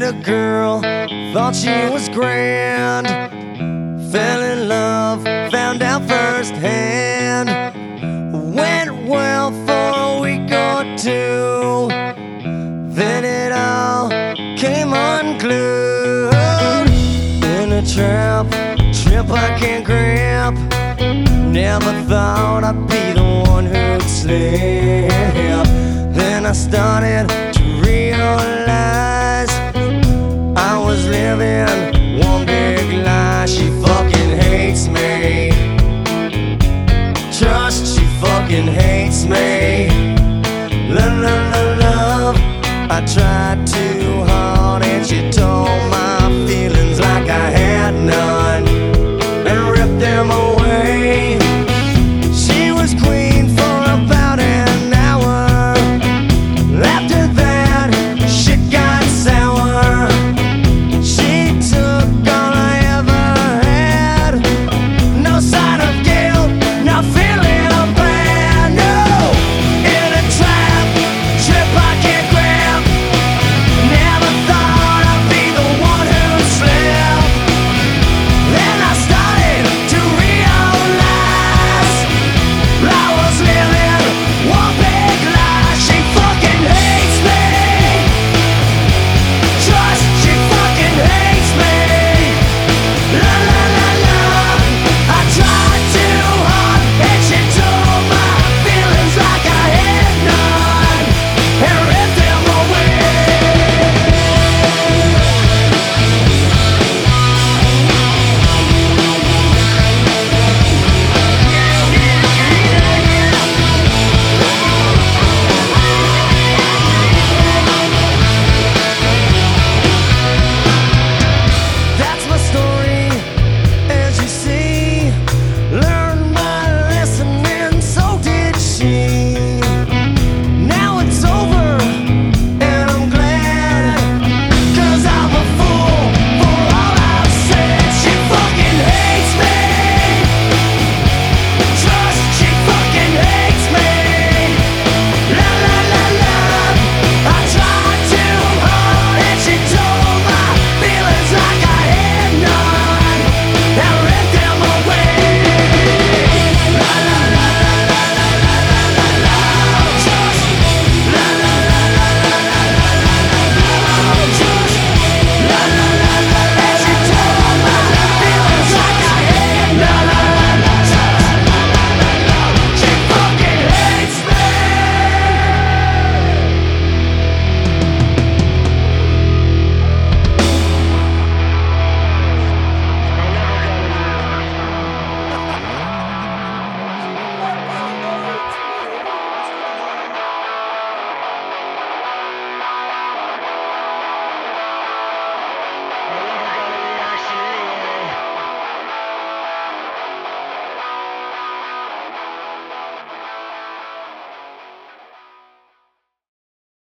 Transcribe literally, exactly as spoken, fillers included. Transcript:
a girl, thought she was grand. Fell in love, found out firsthand. Went well for a week or two, then it all came unglued. In a trap, trip I can't grab. Never thought I'd be the one who'd slip. Then I started to realize I was living one big lie. She fucking hates me. Trust, she fucking hates me. Love, love, love, love, I tried too hard and she told my feelings like I had none and ripped them away.